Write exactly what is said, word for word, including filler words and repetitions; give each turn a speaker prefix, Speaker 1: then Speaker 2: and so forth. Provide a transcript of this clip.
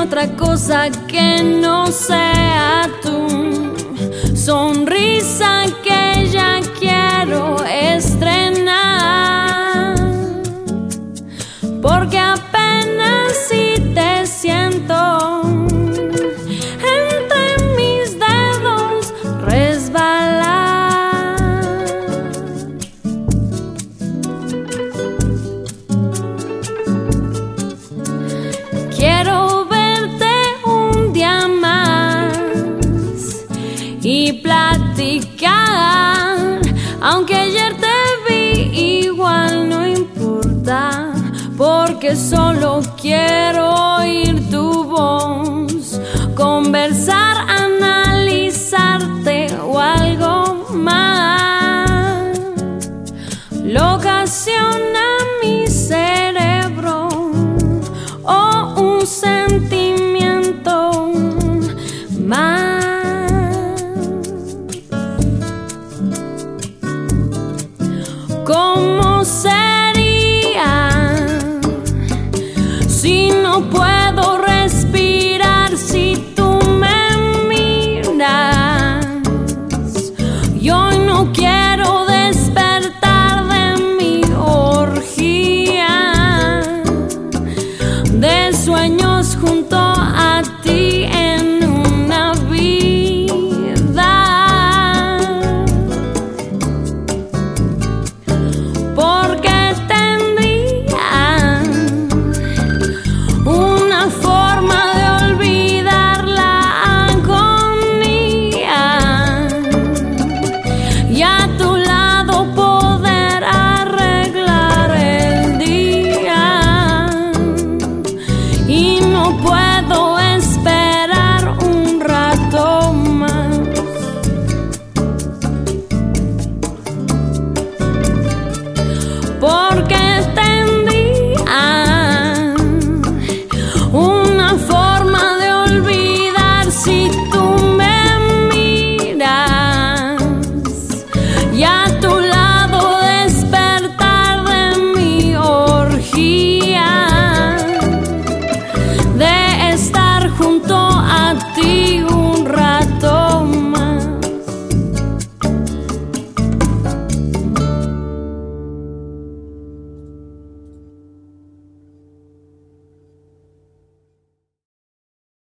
Speaker 1: otra cosa que no sea tu sonrisa que ya quiero estrenar, porque apenas si te siento entre mis dedos resbalar. Quiero verte un día más y platicar, aunque ayer te vi igual no importa, porque solo quiero